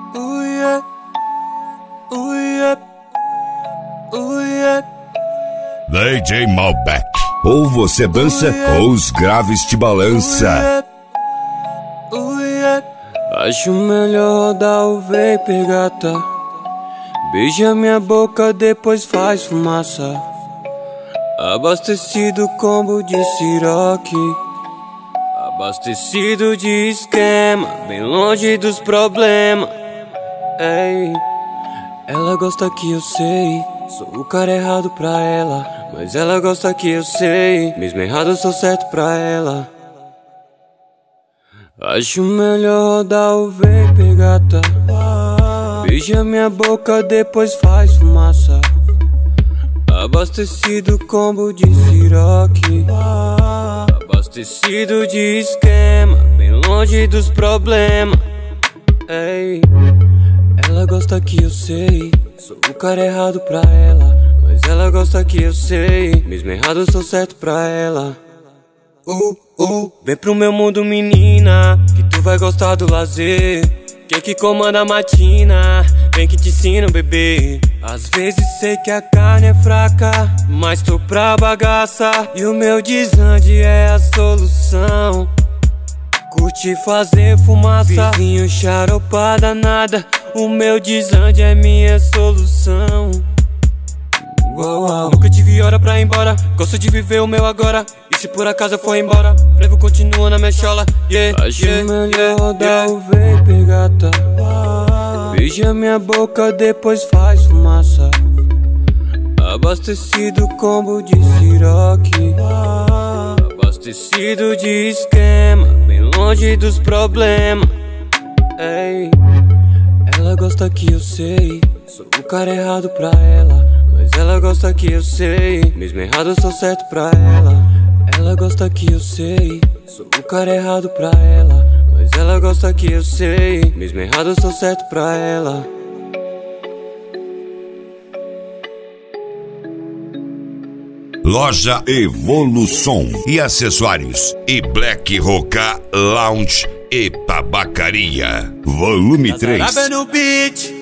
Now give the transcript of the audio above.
Ooh yeah, ooh yeah, ooh yeah. DJ Malbec. Ou você dança ou os graves te balança. Acho melhor rodar o vape, gata. Beija minha boca, depois faz fumaça. Abastecido combo de Ciroc, abastecido de esquema, bem longe dos problemas. Ei, ela gosta que eu sei, sou o cara errado pra ela. Mas ela gosta que eu sei, mesmo errado eu sou certo pra ela. Acho melhor rodar o vape, gata. Beija minha boca, depois faz fumaça. Abastecido combo de Ciroc, abastecido de esquema, bem longe dos problemas. Ei, ela gosta que eu sei, sou o cara errado pra ela. Mas ela gosta que eu sei, mesmo errado eu sou certo pra ela. Vem pro meu mundo, menina, que tu vai gostar do lazer. Quem que comanda a matina, vem que te ensino, bebê. Às vezes sei que a carne é fraca, mas tô pra bagaça. E o meu desande é a solução. Curte fazer fumaça, vizinho charopada nada. O meu desande é minha solução. Nunca tive hora pra ir embora, gosto de viver o meu agora. E se por acaso eu for embora, frevo continua na minha chola. Acho melhor rodar o vape, gata. Beija minha boca, depois faz fumaça. Abastecido combo de Ciroc, abastecido de esquema, bem longe dos problemas. Ei, ela gosta que eu sei, sou o cara errado pra ela. Mas ela gosta que eu sei, mesmo errado eu sou certo pra ela. Ela gosta que eu sei, sou o cara errado pra ela. Mas ela gosta que eu sei, mesmo errado eu sou certo pra ela. Loja Evolução e acessórios e Black Roca Lounge e Tabacaria. Volume 3. No beat.